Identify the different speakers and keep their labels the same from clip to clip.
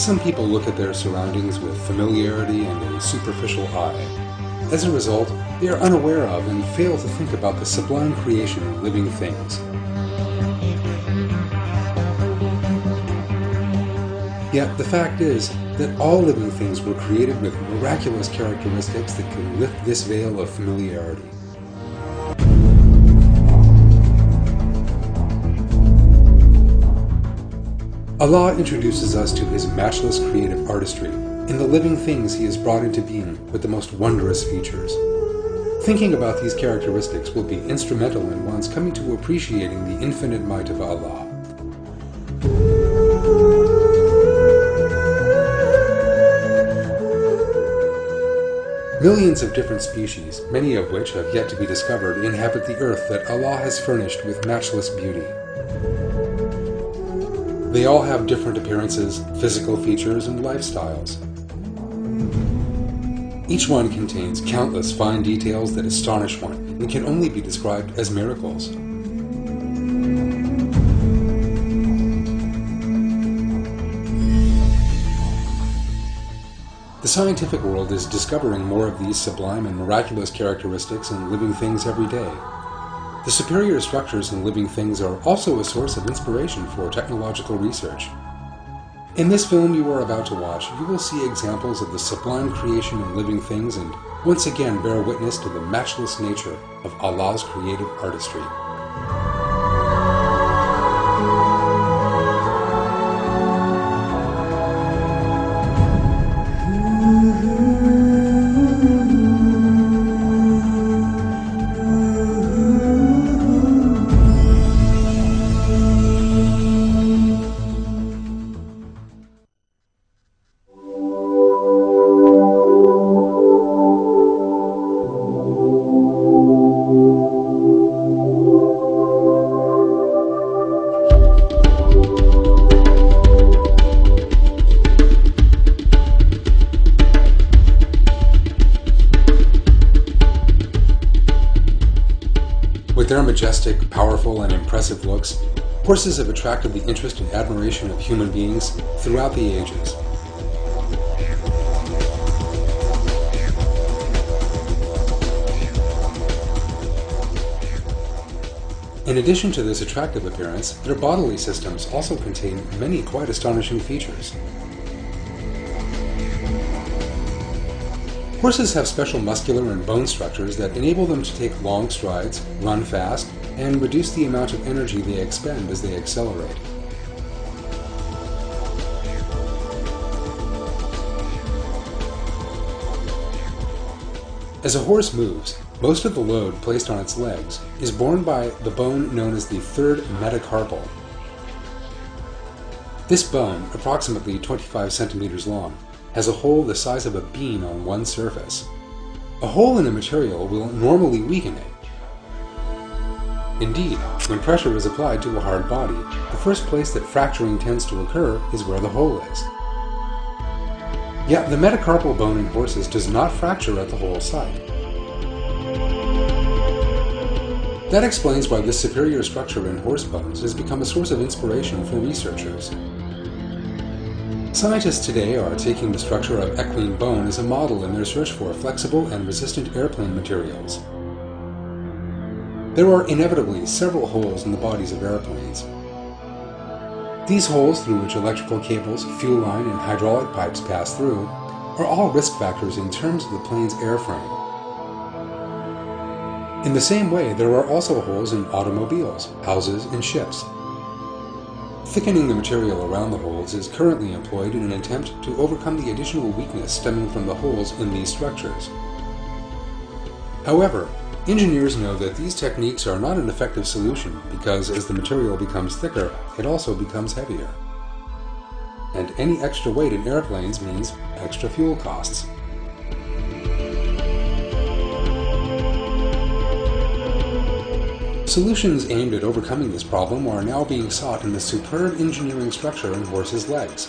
Speaker 1: Some people look at their surroundings with familiarity and a superficial eye. As a result, they are unaware of and fail to think about the sublime creation of living things. Yet the fact is that all living things were created with miraculous characteristics that can lift this veil of familiarity. Allah introduces us to His matchless creative artistry in the living things He has brought into being with the most wondrous features. Thinking about these characteristics will be instrumental in one's coming to appreciating the infinite might of Allah. Millions of different species, many of which have yet to be discovered, inhabit the earth that Allah has furnished with matchless beauty. They all have different appearances, physical features, and lifestyles. Each one contains countless fine details that astonish one and can only be described as miracles. The scientific world is discovering more of these sublime and miraculous characteristics in living things every day. The superior structures in living things are also a source of inspiration for technological research. In this film you are about to watch, you will see examples of the sublime creation in living things and once again bear witness to the matchless nature of Allah's creative artistry. With their majestic, powerful, and impressive looks, horses have attracted the interest and admiration of human beings throughout the ages. In addition to this attractive appearance, their bodily systems also contain many quite astonishing features. Horses have special muscular and bone structures that enable them to take long strides, run fast, and reduce the amount of energy they expend as they accelerate. As a horse moves, most of the load placed on its legs is borne by the bone known as the third metacarpal. This bone, approximately 25 centimeters long, has a hole the size of a bean on one surface. A hole in a material will normally weaken it. Indeed, when pressure is applied to a hard body, the first place that fracturing tends to occur is where the hole is. Yet the metacarpal bone in horses does not fracture at the hole site. That explains why this superior structure in horse bones has become a source of inspiration for researchers. Scientists today are taking the structure of equine bone as a model in their search for flexible and resistant airplane materials. There are inevitably several holes in the bodies of airplanes. These holes, through which electrical cables, fuel line, and hydraulic pipes pass through, are all risk factors in terms of the plane's airframe. In the same way, there are also holes in automobiles, houses, and ships. Thickening the material around the holes is currently employed in an attempt to overcome the additional weakness stemming from the holes in these structures. However, engineers know that these techniques are not an effective solution because as the material becomes thicker, it also becomes heavier. And any extra weight in airplanes means extra fuel costs. Solutions aimed at overcoming this problem are now being sought in the superb engineering structure in horses' legs.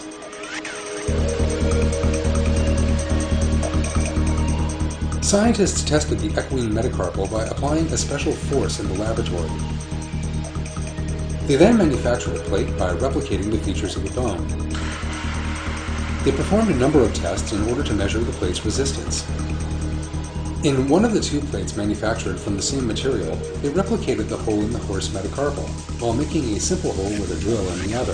Speaker 1: Scientists tested the equine metacarpal by applying a special force in the laboratory. They then manufactured a plate by replicating the features of the bone. They performed a number of tests in order to measure the plate's resistance. In one of the two plates manufactured from the same material, they replicated the hole in the horse metacarpal, while making a simple hole with a drill in the other.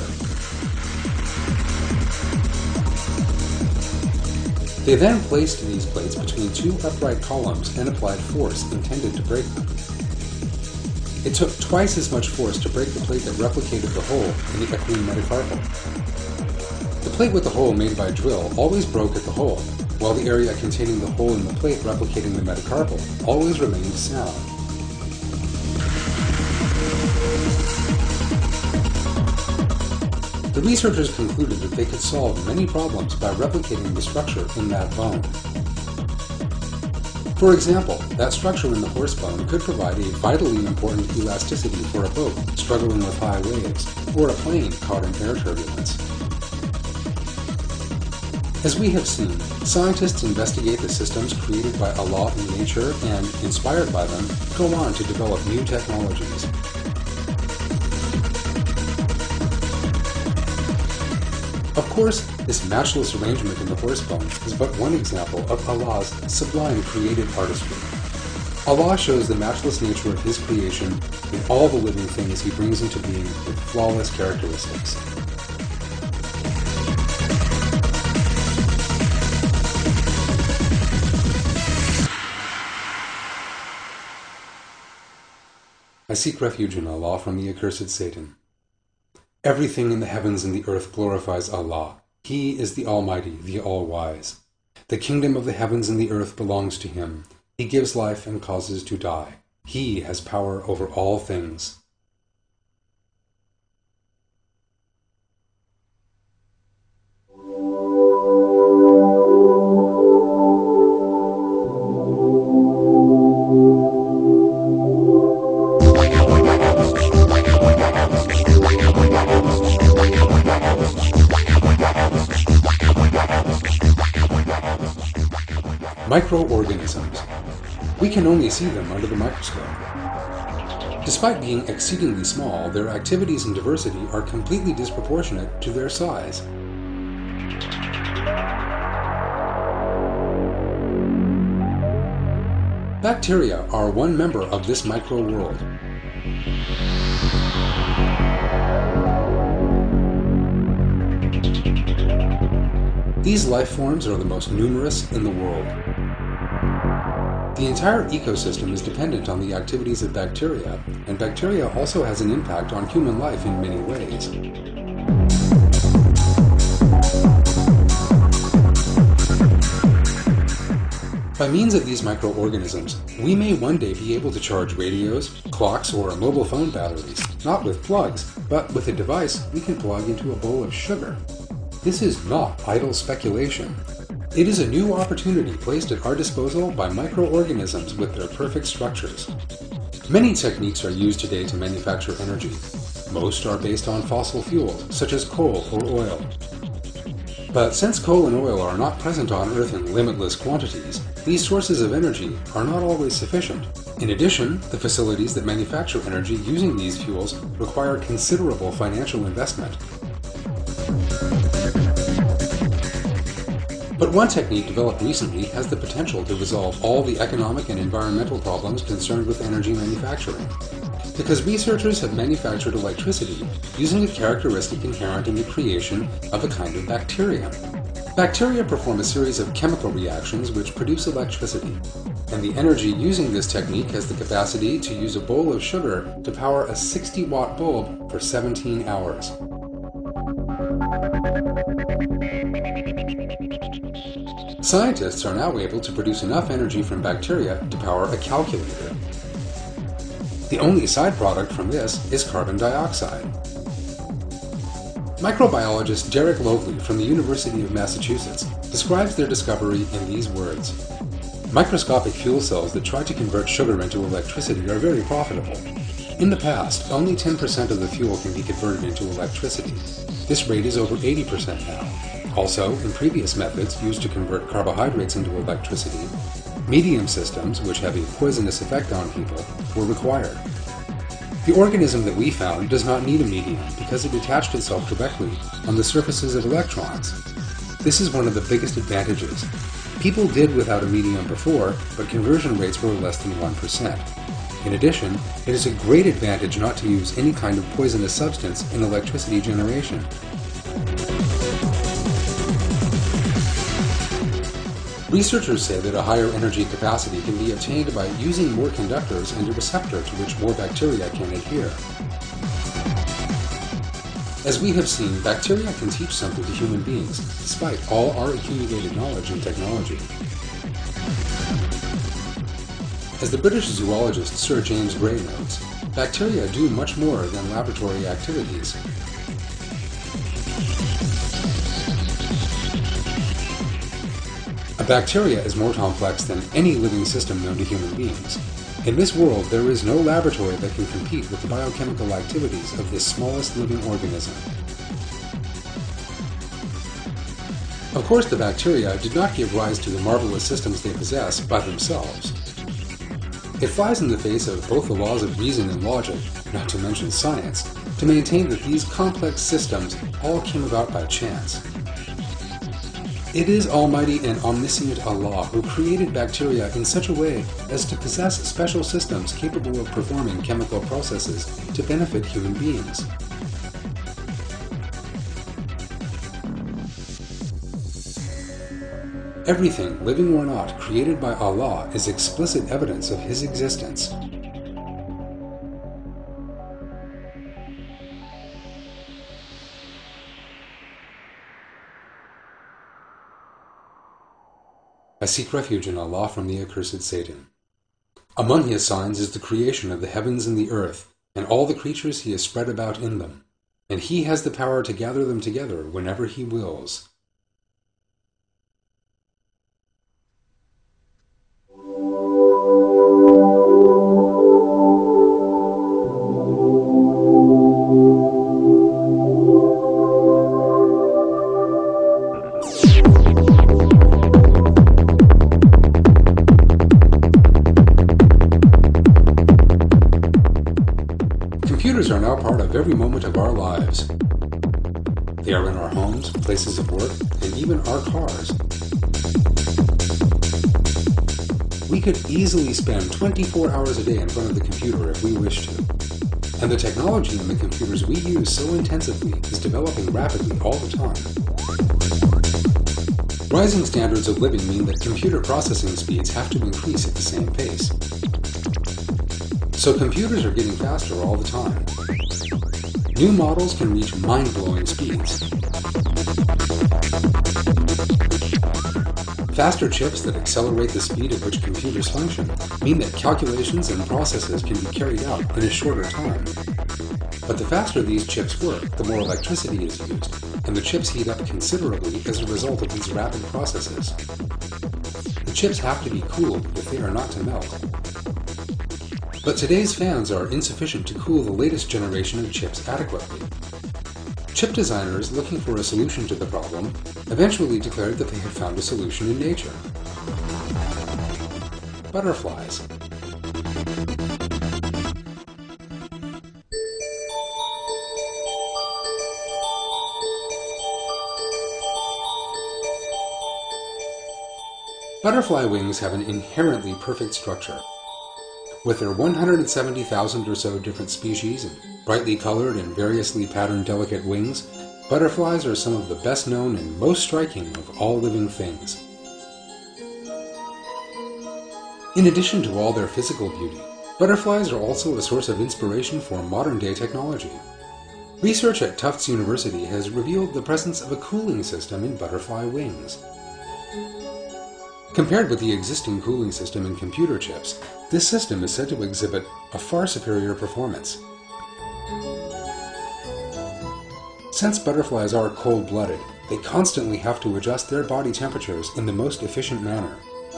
Speaker 1: They then placed these plates between two upright columns and applied force intended to break them. It took twice as much force to break the plate that replicated the hole in the equine metacarpal. The plate with the hole made by drill always broke at the hole, while the area containing the hole in the plate replicating the metacarpal always remained sound. The researchers concluded that they could solve many problems by replicating the structure in that bone. For example, that structure in the horse bone could provide a vitally important elasticity for a boat struggling with high waves, or a plane caught in air turbulence. As we have seen, scientists investigate the systems created by Allah in nature and, inspired by them, go on to develop new technologies. Of course, this matchless arrangement in the horse bone is but one example of Allah's sublime creative artistry. Allah shows the matchless nature of His creation in all the living things He brings into being with flawless characteristics. I seek refuge in Allah from the accursed Satan. Everything in the heavens and the earth glorifies Allah. He is the Almighty, the All-Wise. The kingdom of the heavens and the earth belongs to Him. He gives life and causes to die. He has power over all things. Microorganisms. We can only see them under the microscope. Despite being exceedingly small, their activities and diversity are completely disproportionate to their size. Bacteria are one member of this micro-world. These life forms are the most numerous in the world. The entire ecosystem is dependent on the activities of bacteria, and bacteria also has an impact on human life in many ways. By means of these microorganisms, we may one day be able to charge radios, clocks, or mobile phone batteries, not with plugs, but with a device we can plug into a bowl of sugar. This is not idle speculation. It is a new opportunity placed at our disposal by microorganisms with their perfect structures. Many techniques are used today to manufacture energy. Most are based on fossil fuels, such as coal or oil. But since coal and oil are not present on Earth in limitless quantities, these sources of energy are not always sufficient. In addition, the facilities that manufacture energy using these fuels require considerable financial investment. But one technique developed recently has the potential to resolve all the economic and environmental problems concerned with energy manufacturing. Because researchers have manufactured electricity using a characteristic inherent in the creation of a kind of bacterium. Bacteria perform a series of chemical reactions which produce electricity, and the energy using this technique has the capacity to use a bowl of sugar to power a 60-watt bulb for 17 hours. Scientists are now able to produce enough energy from bacteria to power a calculator. The only side product from this is carbon dioxide. Microbiologist Derek Lovely from the University of Massachusetts describes their discovery in these words. Microscopic fuel cells that try to convert sugar into electricity are very profitable. In the past, only 10% of the fuel can be converted into electricity. This rate is over 80% now. Also, in previous methods used to convert carbohydrates into electricity, medium systems, which have a poisonous effect on people, were required. The organism that we found does not need a medium because it attached itself directly on the surfaces of electrons. This is one of the biggest advantages. People did without a medium before, but conversion rates were less than 1%. In addition, it is a great advantage not to use any kind of poisonous substance in electricity generation. Researchers say that a higher energy capacity can be obtained by using more conductors and a receptor to which more bacteria can adhere. As we have seen, bacteria can teach something to human beings, despite all our accumulated knowledge and technology. As the British zoologist Sir James Gray notes, bacteria do much more than laboratory activities. A bacteria is more complex than any living system known to human beings. In this world, there is no laboratory that can compete with the biochemical activities of this smallest living organism. Of course, the bacteria did not give rise to the marvelous systems they possess by themselves. It flies in the face of both the laws of reason and logic, not to mention science, to maintain that these complex systems all came about by chance. It is Almighty and Omniscient Allah who created bacteria in such a way as to possess special systems capable of performing chemical processes to benefit human beings. Everything, living or not, created by Allah is explicit evidence of His existence. I seek refuge in Allah from the accursed Satan. Among His signs is the creation of the heavens and the earth, and all the creatures He has spread about in them, and He has the power to gather them together whenever He wills. Computers are now part of every moment of our lives. They are in our homes, places of work, and even our cars. We could easily spend 24 hours a day in front of the computer if we wish to. And the technology in the computers we use so intensively is developing rapidly all the time. Rising standards of living mean that computer processing speeds have to increase at the same pace. So computers are getting faster all the time. New models can reach mind-blowing speeds. Faster chips that accelerate the speed at which computers function mean that calculations and processes can be carried out in a shorter time. But the faster these chips work, the more electricity is used, and the chips heat up considerably as a result of these rapid processes. The chips have to be cooled if they are not to melt. But today's fans are insufficient to cool the latest generation of chips adequately. Chip designers, looking for a solution to the problem, eventually declared that they had found a solution in nature. Butterflies. Butterfly wings have an inherently perfect structure. With their 170,000 or so different species and brightly colored and variously patterned delicate wings, butterflies are some of the best known and most striking of all living things. In addition to all their physical beauty, butterflies are also a source of inspiration for modern-day technology. Research at Tufts University has revealed the presence of a cooling system in butterfly wings. Compared with the existing cooling system in computer chips, this system is said to exhibit a far superior performance. Since butterflies are cold-blooded, they constantly have to adjust their body temperatures in the most efficient manner.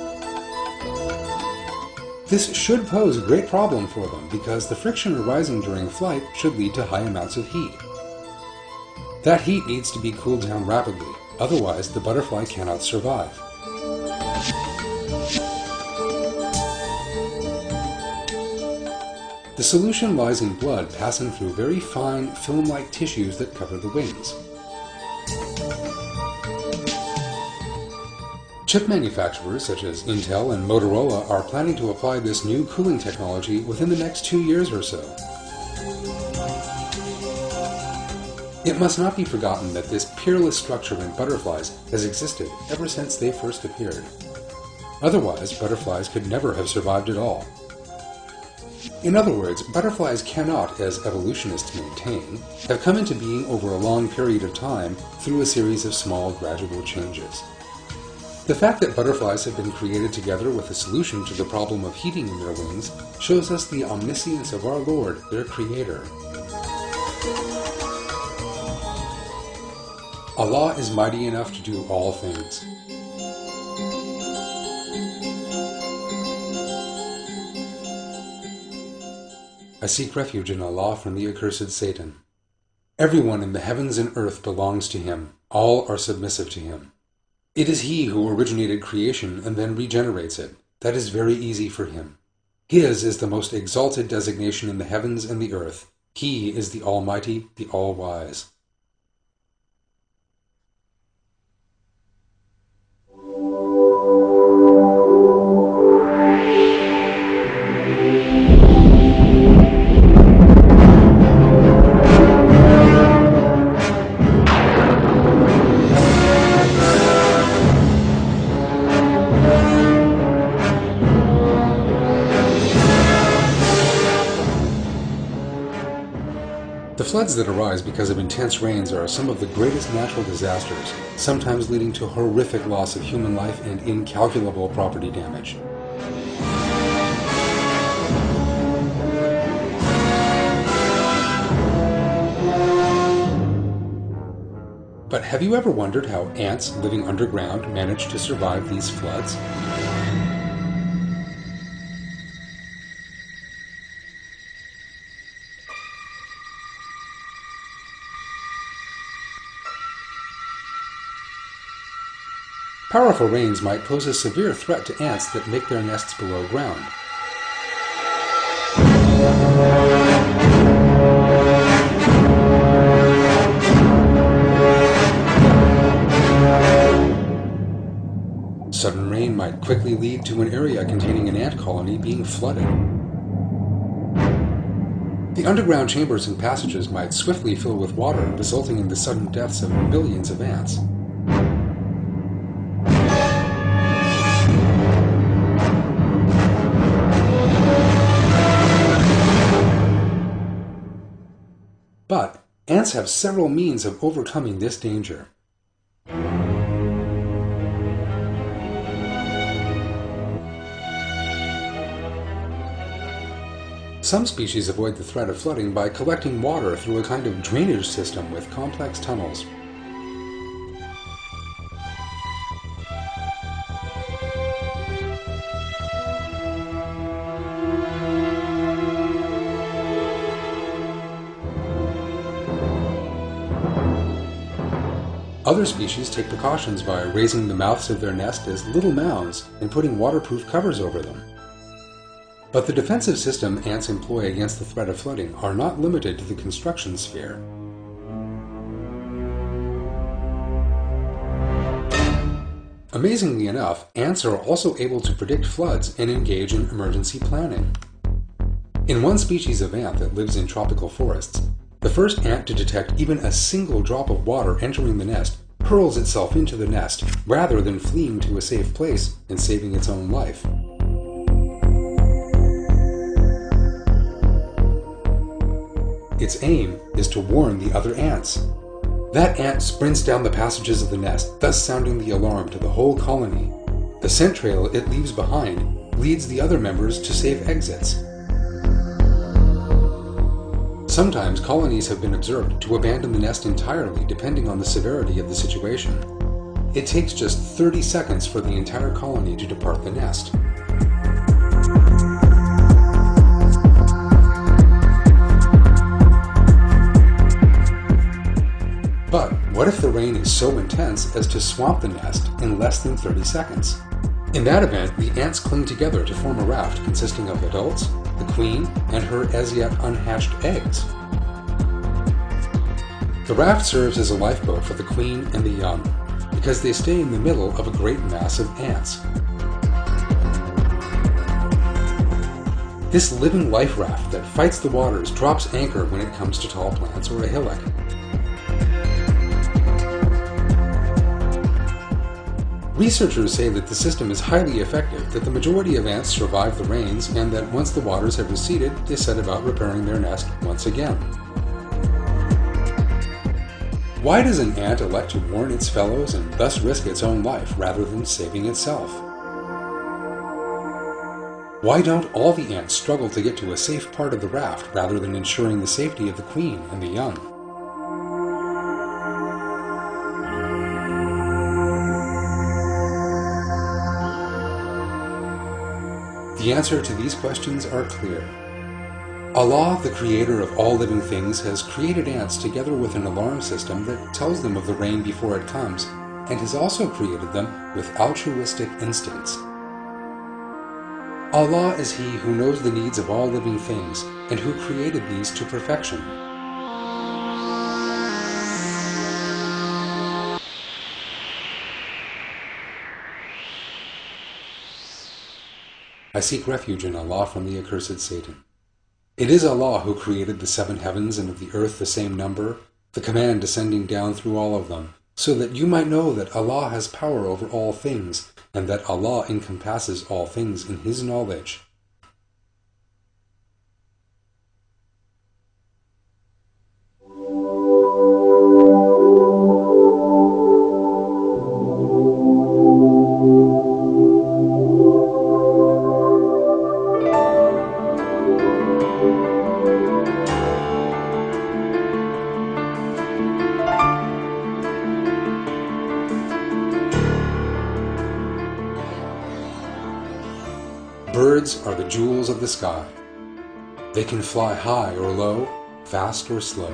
Speaker 1: This should pose a great problem for them because the friction arising during flight should lead to high amounts of heat. That heat needs to be cooled down rapidly, otherwise the butterfly cannot survive. The solution lies in blood passing through very fine, film-like tissues that cover the wings. Chip manufacturers such as Intel and Motorola are planning to apply this new cooling technology within the next 2 years or so. It must not be forgotten that this peerless structure in butterflies has existed ever since they first appeared. Otherwise, butterflies could never have survived at all. In other words, butterflies cannot, as evolutionists maintain, have come into being over a long period of time through a series of small, gradual changes. The fact that butterflies have been created together with a solution to the problem of heating in their wings shows us the omniscience of our Lord, their Creator. Allah is mighty enough to do all things. I seek refuge in Allah from the accursed Satan. Everyone in the heavens and earth belongs to him. All are submissive to him. It is he who originated creation and then regenerates it. That is very easy for him. His is the most exalted designation in the heavens and the earth. He is the Almighty, the All-Wise. The floods that arise because of intense rains are some of the greatest natural disasters, sometimes leading to horrific loss of human life and incalculable property damage. But have you ever wondered how ants living underground manage to survive these floods? Powerful rains might pose a severe threat to ants that make their nests below ground. Sudden rain might quickly lead to an area containing an ant colony being flooded. The underground chambers and passages might swiftly fill with water, resulting in the sudden deaths of millions of ants. But ants have several means of overcoming this danger. Some species avoid the threat of flooding by collecting water through a kind of drainage system with complex tunnels. Other species take precautions by raising the mouths of their nest as little mounds and putting waterproof covers over them. But the defensive system ants employ against the threat of flooding are not limited to the construction sphere. Amazingly enough, ants are also able to predict floods and engage in emergency planning. In one species of ant that lives in tropical forests, the first ant to detect even a single drop of water entering the nest hurls itself into the nest rather than fleeing to a safe place and saving its own life. Its aim is to warn the other ants. That ant sprints down the passages of the nest, thus sounding the alarm to the whole colony. The scent trail it leaves behind leads the other members to safe exits. Sometimes colonies have been observed to abandon the nest entirely depending on the severity of the situation. It takes just 30 seconds for the entire colony to depart the nest. But what if the rain is so intense as to swamp the nest in less than 30 seconds? In that event, the ants cling together to form a raft consisting of adults, the queen, and her as yet unhatched eggs. The raft serves as a lifeboat for the queen and the young. because they stay in the middle of a great mass of ants. This living life raft that fights the waters drops anchor when it comes to tall plants or a hillock. Researchers say that the system is highly effective, that the majority of ants survive the rains, and that once the waters have receded, they set about repairing their nest once again. Why does an ant elect to warn its fellows and thus risk its own life rather than saving itself? Why don't all the ants struggle to get to a safe part of the raft rather than ensuring the safety of the queen and the young? The answer to these questions are clear. Allah, the creator of all living things, has created ants together with an alarm system that tells them of the rain before it comes, and has also created them with altruistic instincts. Allah is He who knows the needs of all living things, and who created these to perfection. I seek refuge in Allah from the accursed Satan. It is Allah who created the 7 heavens and of the earth the same number, the command descending down through all of them, so that you might know that Allah has power over all things, and that Allah encompasses all things in His knowledge. Birds are the jewels of the sky. They can fly high or low, fast or slow.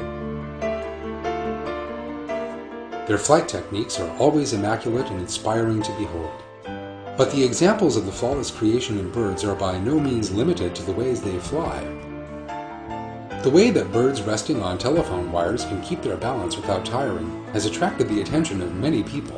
Speaker 1: Their flight techniques are always immaculate and inspiring to behold. But the examples of the flawless creation in birds are by no means limited to the ways they fly. The way that birds resting on telephone wires can keep their balance without tiring has attracted the attention of many people.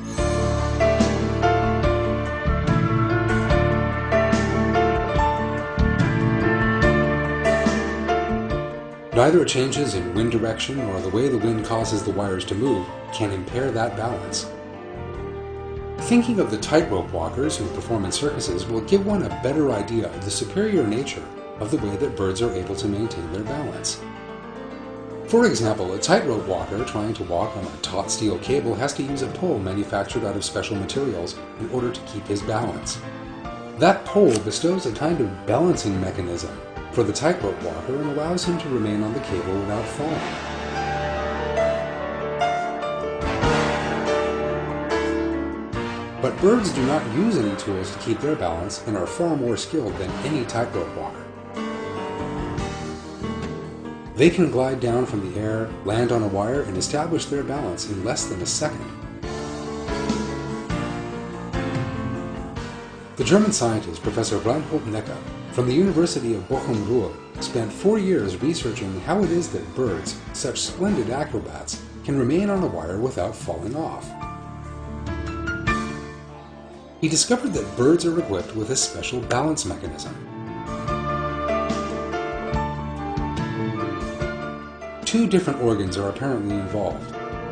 Speaker 1: Neither changes in wind direction nor the way the wind causes the wires to move can impair that balance. Thinking of the tightrope walkers who perform in circuses will give one a better idea of the superior nature of the way that birds are able to maintain their balance. For example, a tightrope walker trying to walk on a taut steel cable has to use a pole manufactured out of special materials in order to keep his balance. That pole bestows a kind of balancing mechanism for the tightrope walker and allows him to remain on the cable without falling. But birds do not use any tools to keep their balance and are far more skilled than any tightrope walker. They can glide down from the air, land on a wire, and establish their balance in less than a second. The German scientist Professor Reinhold Necker from the University of Bochum-Ruhr spent 4 years researching how it is that birds, such splendid acrobats, can remain on a wire without falling off. He discovered that birds are equipped with a special balance mechanism. 2 different organs are apparently involved.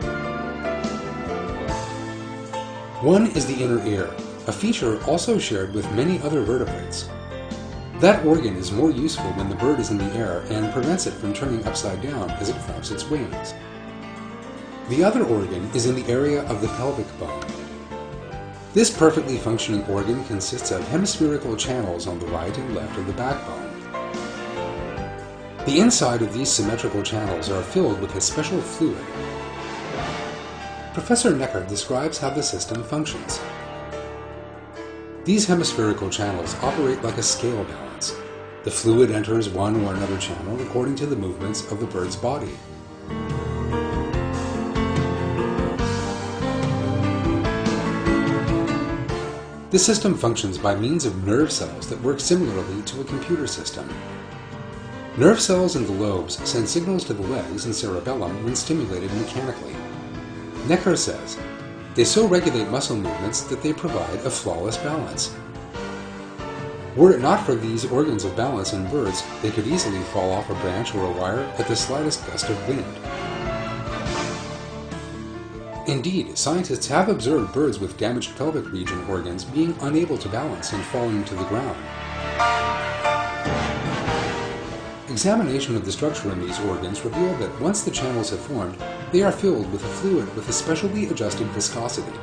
Speaker 1: One is the inner ear, a feature also shared with many other vertebrates. That organ is more useful when the bird is in the air and prevents it from turning upside down as it flaps its wings. The other organ is in the area of the pelvic bone. This perfectly functioning organ consists of hemispherical channels on the right and left of the backbone. The inside of these symmetrical channels are filled with a special fluid. Professor Necker describes how the system functions. These hemispherical channels operate like a scale balance. The fluid enters one or another channel according to the movements of the bird's body. The system functions by means of nerve cells that work similarly to a computer system. Nerve cells in the lobes send signals to the legs and cerebellum when stimulated mechanically. Necker says, They so regulate muscle movements that they provide a flawless balance. Were it not for these organs of balance in birds, they could easily fall off a branch or a wire at the slightest gust of wind. Indeed, scientists have observed birds with damaged pelvic region organs being unable to balance and falling to the ground. Examination of the structure in these organs revealed that once the channels have formed, they are filled with a fluid with a specially adjusted viscosity.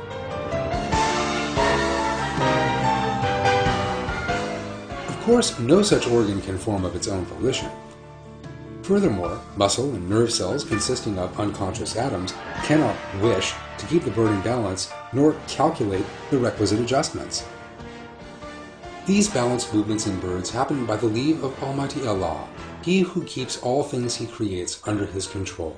Speaker 1: Of course, no such organ can form of its own volition. Furthermore, muscle and nerve cells consisting of unconscious atoms cannot wish to keep the bird in balance nor calculate the requisite adjustments. These balanced movements in birds happen by the leave of Almighty Allah, He who keeps all things He creates under His control.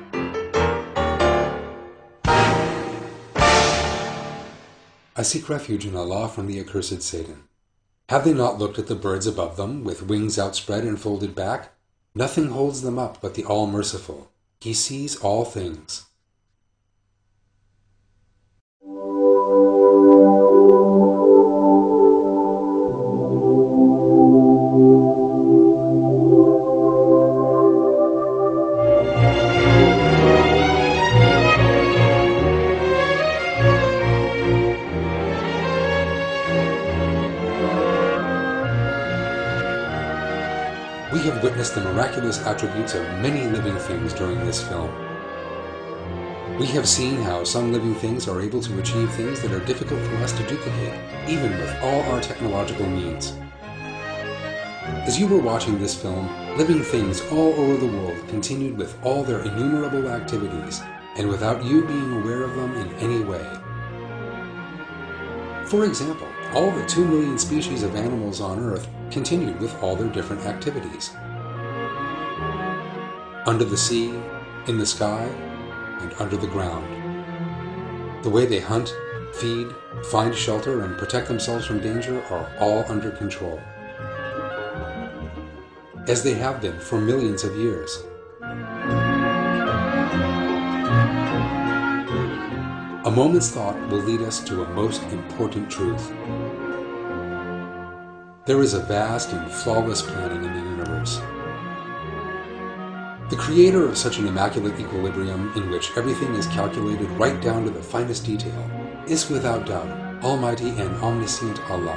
Speaker 1: I seek refuge in Allah from the accursed Satan. Have they not looked at the birds above them, with wings outspread and folded back? Nothing holds them up but the All-Merciful. He sees all things. We have witnessed the miraculous attributes of many living things during this film. We have seen how some living things are able to achieve things that are difficult for us to duplicate, even with all our technological means. As you were watching this film, living things all over the world continued with all their innumerable activities, and without you being aware of them in any way. For example, all the 2 million species of animals on Earth continued with all their different activities. Under the sea, in the sky, and under the ground. The way they hunt, feed, find shelter, and protect themselves from danger are all under control, as they have been for millions of years. A moment's thought will lead us to a most important truth. There is a vast and flawless planning in the universe. The creator of such an immaculate equilibrium in which everything is calculated right down to the finest detail is without doubt Almighty and Omniscient Allah.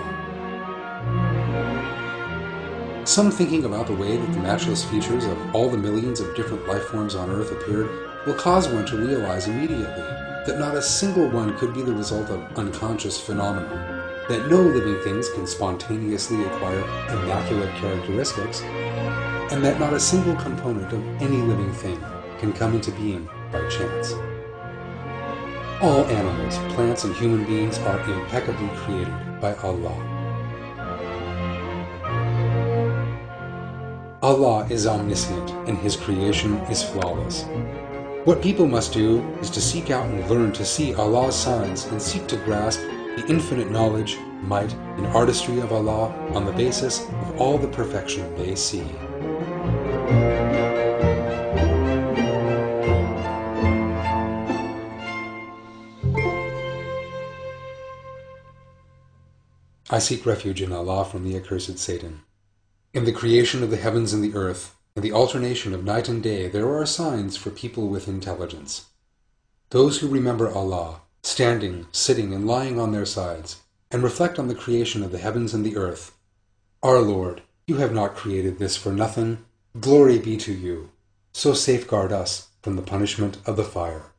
Speaker 1: Some thinking about the way that the matchless features of all the millions of different life forms on Earth appeared will cause one to realize immediately that not a single one could be the result of unconscious phenomena, that no living things can spontaneously acquire immaculate characteristics, and that not a single component of any living thing can come into being by chance. All animals, plants, and human beings are impeccably created by Allah. Allah is omniscient, and His creation is flawless. What people must do is to seek out and learn to see Allah's signs and seek to grasp the infinite knowledge, might, and artistry of Allah on the basis of all the perfection they see. I seek refuge in Allah from the accursed Satan. In the creation of the heavens and the earth, in the alternation of night and day, there are signs for people with intelligence. Those who remember Allah, standing, sitting, and lying on their sides, and reflect on the creation of the heavens and the earth. Our Lord, You have not created this for nothing. Glory be to You. So safeguard us from the punishment of the fire.